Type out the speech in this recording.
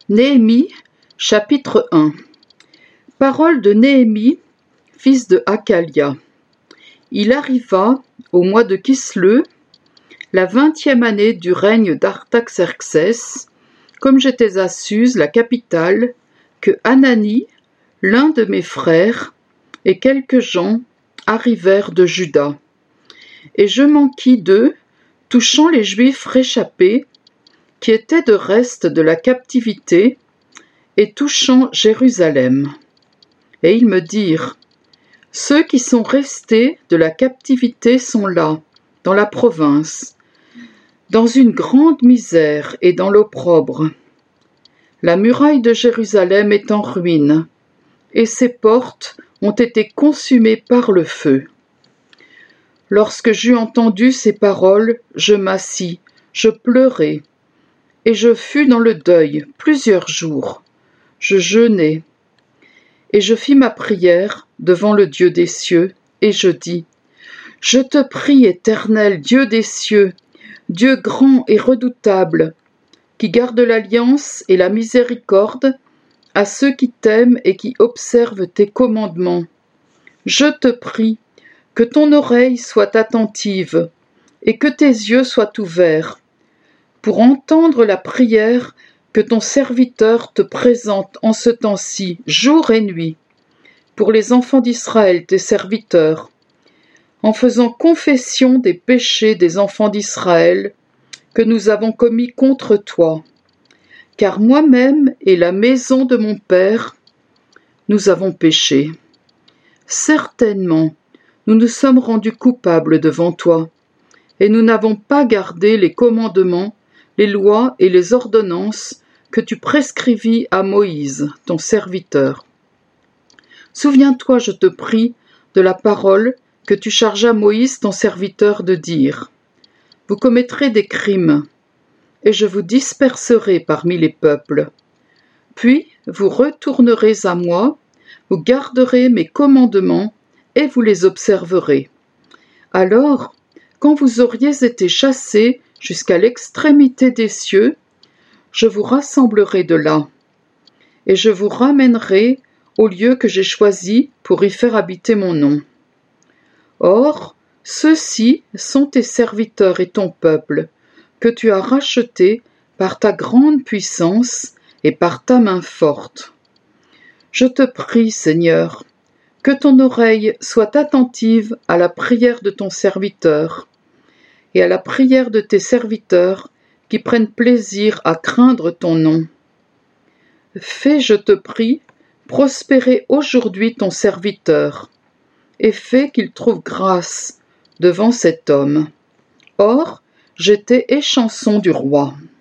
Néhémie, chapitre 1. Parole de Néhémie, fils de Hakalia. Il arriva, au mois de Kisleu, la 20e année du règne d'Artaxerxès, comme j'étais à Suse, la capitale, que Hanani, l'un de mes frères, et quelques gens arrivèrent de Juda. Et je m'enquis d'eux, touchant les Juifs réchappés, qui étaient de reste de la captivité, et touchant Jérusalem. Et ils me dirent, ceux qui sont restés de la captivité sont là, dans la province, dans une grande misère et dans l'opprobre. La muraille de Jérusalem est en ruine, et ses portes ont été consumées par le feu. Lorsque j'eus entendu ces paroles, je m'assis, je pleurai, et je fus dans le deuil plusieurs jours. Je jeûnai, et je fis ma prière devant le Dieu des cieux, et je dis, je te prie, Éternel, Dieu des cieux, Dieu grand et redoutable, qui garde l'alliance et la miséricorde à ceux qui t'aiment et qui observent tes commandements. Je te prie que ton oreille soit attentive et que tes yeux soient ouverts pour entendre la prière que ton serviteur te présente en ce temps-ci, jour et nuit, pour les enfants d'Israël, tes serviteurs, en faisant confession des péchés des enfants d'Israël que nous avons commis contre toi. Car moi-même et la maison de mon Père, nous avons péché. Certainement, nous nous sommes rendus coupables devant toi, et nous n'avons pas gardé les commandements, les lois et les ordonnances que tu prescrivis à Moïse, ton serviteur. Souviens-toi, je te prie, de la parole que tu chargeas Moïse, ton serviteur, de dire. Vous commettrez des crimes, et je vous disperserai parmi les peuples. Puis vous retournerez à moi, vous garderez mes commandements, et vous les observerez. Alors, quand vous auriez été chassés jusqu'à l'extrémité des cieux, je vous rassemblerai de là, et je vous ramènerai au lieu que j'ai choisi pour y faire habiter mon nom. Or, ceux-ci sont tes serviteurs et ton peuple, que tu as rachetés par ta grande puissance et par ta main forte. Je te prie, Seigneur, que ton oreille soit attentive à la prière de ton serviteur et à la prière de tes serviteurs qui prennent plaisir à craindre ton nom. Fais, je te prie, prospérer aujourd'hui ton serviteur, et fais qu'il trouve grâce devant cet homme. Or, j'étais échanson du roi.